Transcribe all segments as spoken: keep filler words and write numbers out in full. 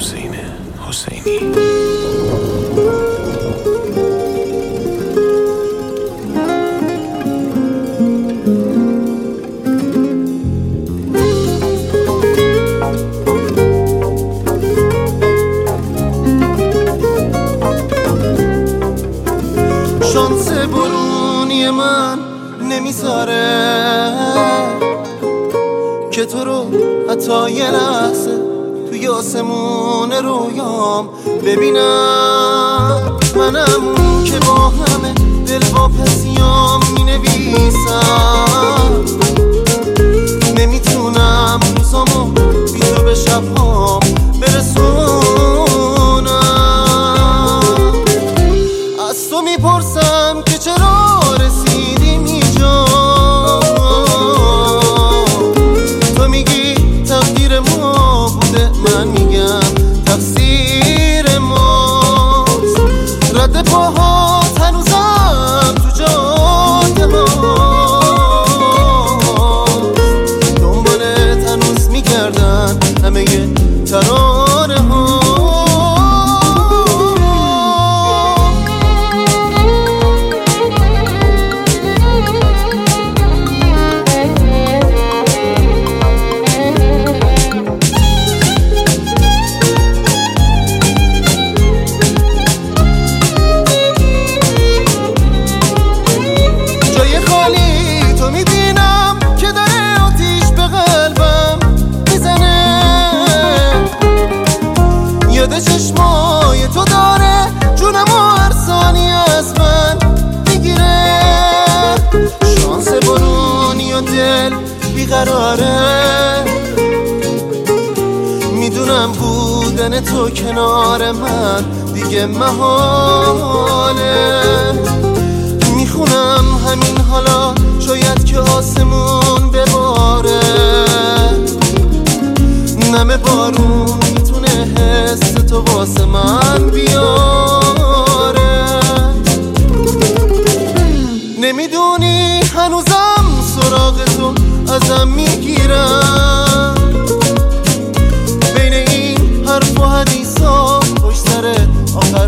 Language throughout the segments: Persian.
حسین حسینی. شانس برونی من نمیذاره که تو رو حتی یه لحظه توی آسمون رویام ببینم. منم که با همه دل با پسیام می نویسم، نمیتونم روزامو بی تو به شبهام برسونم. از تو میپرسم که چرا رسیدیم اینجا، تو میگی تقدیر ما بوده، من میگم تقصیر ماست. رد پاهات هنوزم تو جاده هاست، دنبالت هنوز میگردن همه ترانه ها. چشمای تو داره جونمو هر ثانیه از من میگیره. شانس برونی و دل بیقراره، میدونم بودن تو کنار من دیگه محاله. میخونم همین حالا شاید که آسمون بباره، نم بارون میتونه حس تو واسه من بیاره. نمیدونی هنوزم سراغ تو ازم میگیرم، بین این حرف و حدیثا پشت سر آخر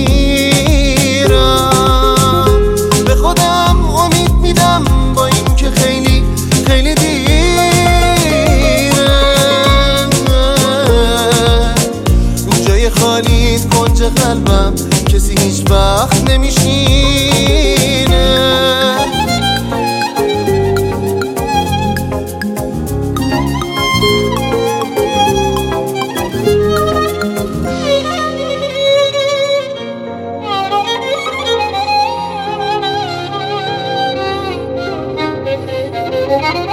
میمیرم. به خودم امید میدم با این که خیلی خیلی دیره، جای خالی کنج قلبم کسی هیچ وقت نمیشینه. Thank you.